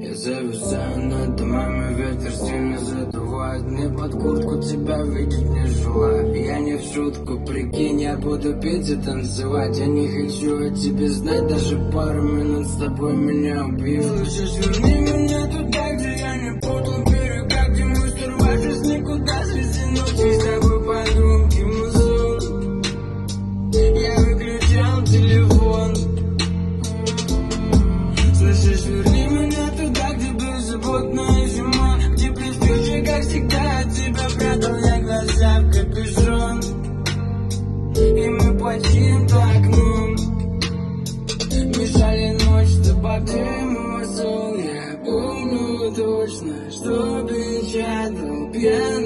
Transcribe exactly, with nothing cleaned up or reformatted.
Я зависаю над домами, ветер сильно задувает. Мне под куртку тебя видеть не желаю. Я не в шутку, прикинь, я буду петь и танцевать. Я не хочу о тебе знать, даже пару минут с тобой меня убьют. Лучше сверни меня туда, где я не путал берега, где мы сорвались никуда среди ночи. С тобой подумки мусор. Я выключал телефон. Слышишь, верни меня туда, где беззаботная зима, где блестяще, как всегда, от тебя прятал я глаза в капюшон. И мы почти по окну мешали ночь, что пока сон. Я помню точно, что печатал пьяный.